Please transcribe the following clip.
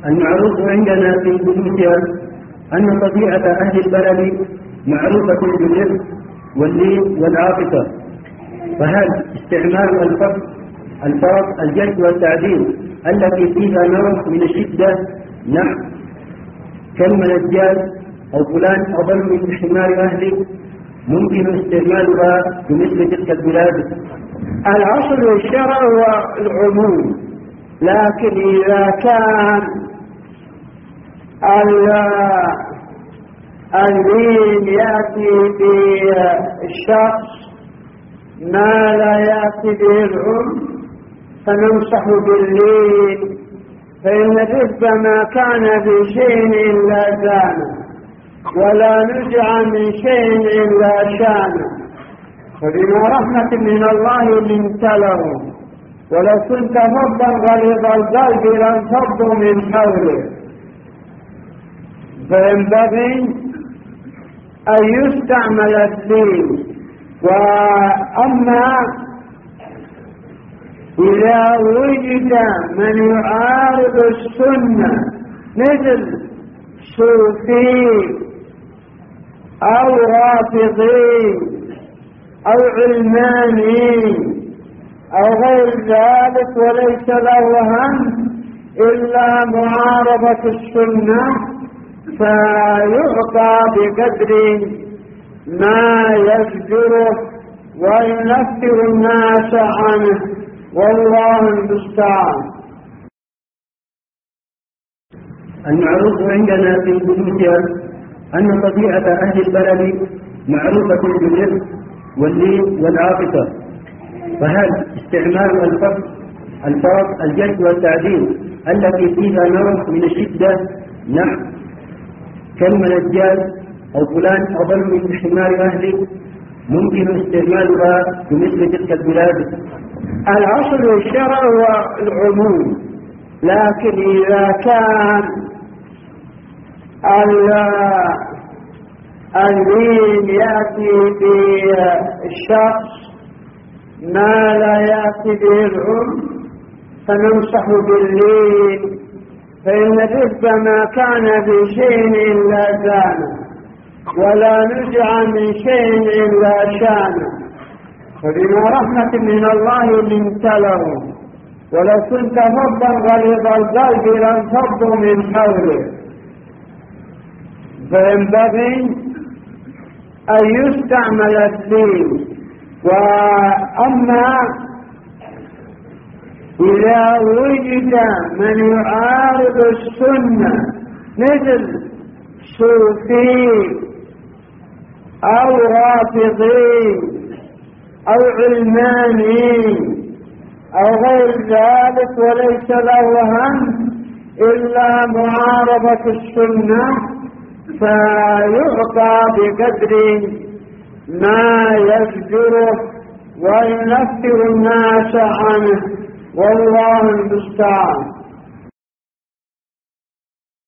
المعروف عندنا في بيوتها أن طبيعة أهل البلد معروفة بالرفق واللين والعاطفة، فهل استعمال الفاظ الجد والتعديل التي فيها نوع من الشدة نحو كالمنجال أو فلان أضل من حمار أهلي ممكن استعمالها بمثل تلك البلاد؟ الأصل الشرع والعموم، لكن إذا كان اللين يأتي بالشخص ما لا يأتي به العم فننصح باللين، فإن الرفق ما كان بشيء إلا زانه ولا نزع من شيء إلا شانه، فبما رحمة من الله لنت لهم، ولو كنت فظا غليظ القلب لانفضوا من حولك، فينبغي أن يستعمل اللين. وأما إذا وجد من يعارض السنة مثل صوفي أو رافضي أو علماني أو غير ذلك وليس له هم إلا معارضة السنة، فيعطى بقدر ما يزجره وينفر الناس عنه، والله المستعان. المعروف عندنا في بيوتها أن طبيعة أهل البلد معروفة بالرفق واللين والعاطفة، فهل استعمال الفاظ الجد والتعديل التي فيها نوع من الشدة نحو كالمنجال أو فلان أضل من حمار أهلي ممكن استعمالها بمثل تلك البلاد؟ الأصل الشرع والعموم، لكن إذا كان اللين يأتي بالشخص ما لا يأتي به العم فننصح باللين، فإن الرفق ما كان بشيء إلا زانه ولا نزع من شيء إلا شانه، فبما رحمة من الله لنت لهم، ولو كنت فظا غليظ القلب لانفضوا من حولك، فينبغي أن يستعمل اللين. وأما إذا وجد من يعارض السنة مثل صوفي أو رافضي أو علماني أو غير ذلك وليس له هم إلا معارضة السنة، فيعطى بقدر ما يزجره وينفر الناس عنه، والله المستعان.